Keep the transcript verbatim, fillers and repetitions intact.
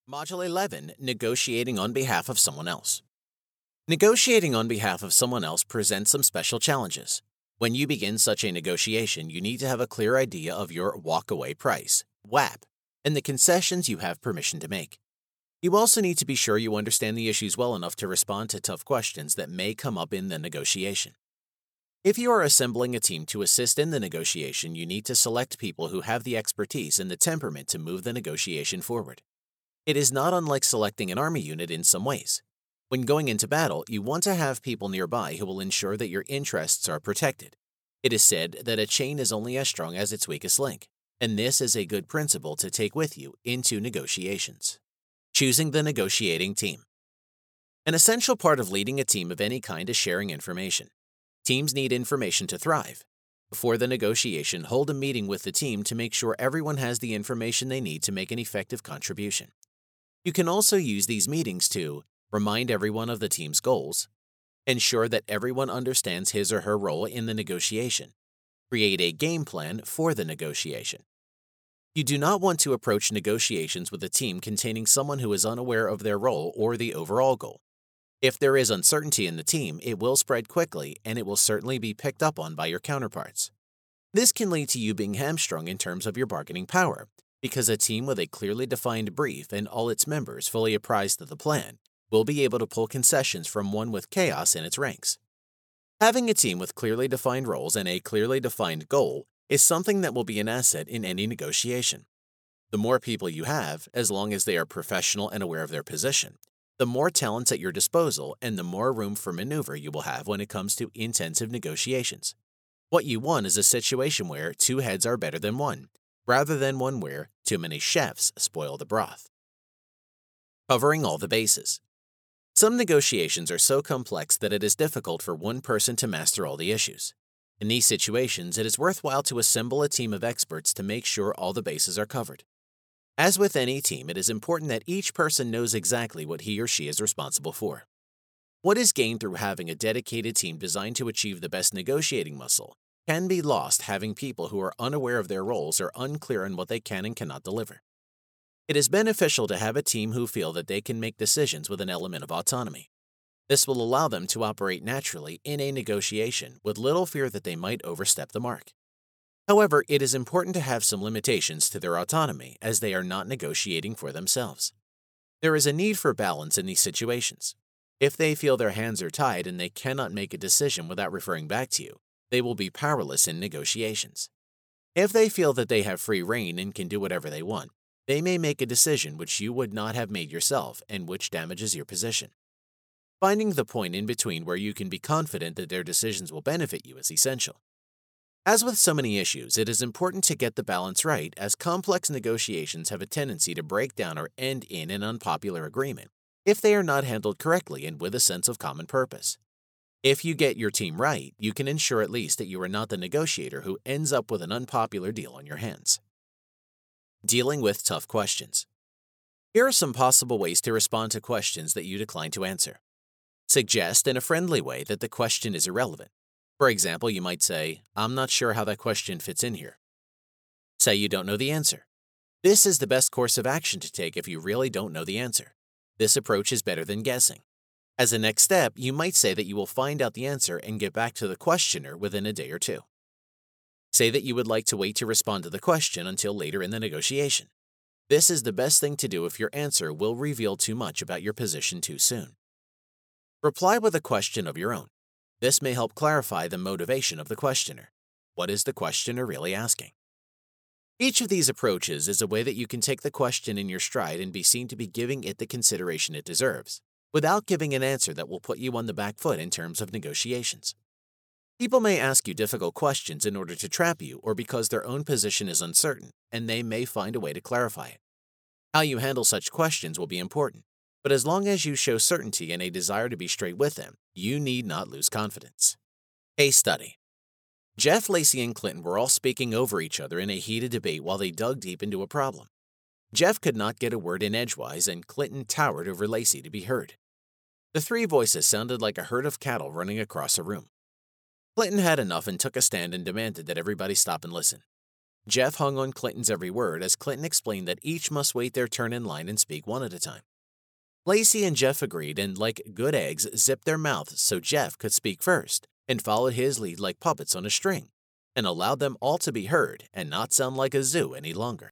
Module eleven, Negotiating on behalf of someone else. Negotiating on behalf of someone else presents some special challenges. When you begin such a negotiation, you need to have a clear idea of your walkaway price, W A P, and the concessions you have permission to make. You also need to be sure you understand the issues well enough to respond to tough questions that may come up in the negotiation. If you are assembling a team to assist in the negotiation, you need to select people who have the expertise and the temperament to move the negotiation forward. It is not unlike selecting an army unit in some ways. When going into battle, you want to have people nearby who will ensure that your interests are protected. It is said that a chain is only as strong as its weakest link, and this is a good principle to take with you into negotiations. Choosing the negotiating team. An essential part of leading a team of any kind is sharing information. Teams need information to thrive. Before the negotiation, hold a meeting with the team to make sure everyone has the information they need to make an effective contribution. You can also use these meetings to remind everyone of the team's goals, ensure that everyone understands his or her role in the negotiation, create a game plan for the negotiation. You do not want to approach negotiations with a team containing someone who is unaware of their role or the overall goal. If there is uncertainty in the team, it will spread quickly and it will certainly be picked up on by your counterparts. This can lead to you being hamstrung in terms of your bargaining power, because a team with a clearly defined brief and all its members fully apprised of the plan will be able to pull concessions from one with chaos in its ranks. Having a team with clearly defined roles and a clearly defined goal is something that will be an asset in any negotiation. The more people you have, as long as they are professional and aware of their position, the more talents at your disposal and the more room for maneuver you will have when it comes to intensive negotiations. What you want is a situation where two heads are better than one, rather than one where too many chefs spoil the broth. Covering all the bases. Some negotiations are so complex that it is difficult for one person to master all the issues. In these situations, it is worthwhile to assemble a team of experts to make sure all the bases are covered. As with any team, it is important that each person knows exactly what he or she is responsible for. What is gained through having a dedicated team designed to achieve the best negotiating muscle can be lost having people who are unaware of their roles or unclear on what they can and cannot deliver. It is beneficial to have a team who feel that they can make decisions with an element of autonomy. This will allow them to operate naturally in a negotiation with little fear that they might overstep the mark. However, it is important to have some limitations to their autonomy as they are not negotiating for themselves. There is a need for balance in these situations. If they feel their hands are tied and they cannot make a decision without referring back to you, they will be powerless in negotiations. If they feel that they have free rein and can do whatever they want, they may make a decision which you would not have made yourself and which damages your position. Finding the point in between where you can be confident that their decisions will benefit you is essential. As with so many issues, it is important to get the balance right, as complex negotiations have a tendency to break down or end in an unpopular agreement if they are not handled correctly and with a sense of common purpose. If you get your team right, you can ensure at least that you are not the negotiator who ends up with an unpopular deal on your hands. Dealing with tough questions. Here are some possible ways to respond to questions that you decline to answer. Suggest in a friendly way that the question is irrelevant. For example, you might say, "I'm not sure how that question fits in here." Say you don't know the answer. This is the best course of action to take if you really don't know the answer. This approach is better than guessing. As a next step, you might say that you will find out the answer and get back to the questioner within a day or two. Say that you would like to wait to respond to the question until later in the negotiation. This is the best thing to do if your answer will reveal too much about your position too soon. Reply with a question of your own. This may help clarify the motivation of the questioner. What is the questioner really asking? Each of these approaches is a way that you can take the question in your stride and be seen to be giving it the consideration it deserves, without giving an answer that will put you on the back foot in terms of negotiations. People may ask you difficult questions in order to trap you or because their own position is uncertain, and they may find a way to clarify it. How you handle such questions will be important. But as long as you show certainty and a desire to be straight with them, you need not lose confidence. Case study. Jeff, Lacey, and Clinton were all speaking over each other in a heated debate while they dug deep into a problem. Jeff could not get a word in edgewise, and Clinton towered over Lacey to be heard. The three voices sounded like a herd of cattle running across a room. Clinton had enough and took a stand and demanded that everybody stop and listen. Jeff hung on Clinton's every word as Clinton explained that each must wait their turn in line and speak one at a time. Lacey and Jeff agreed and, like good eggs, zipped their mouths so Jeff could speak first, and followed his lead like puppets on a string, and allowed them all to be heard and not sound like a zoo any longer.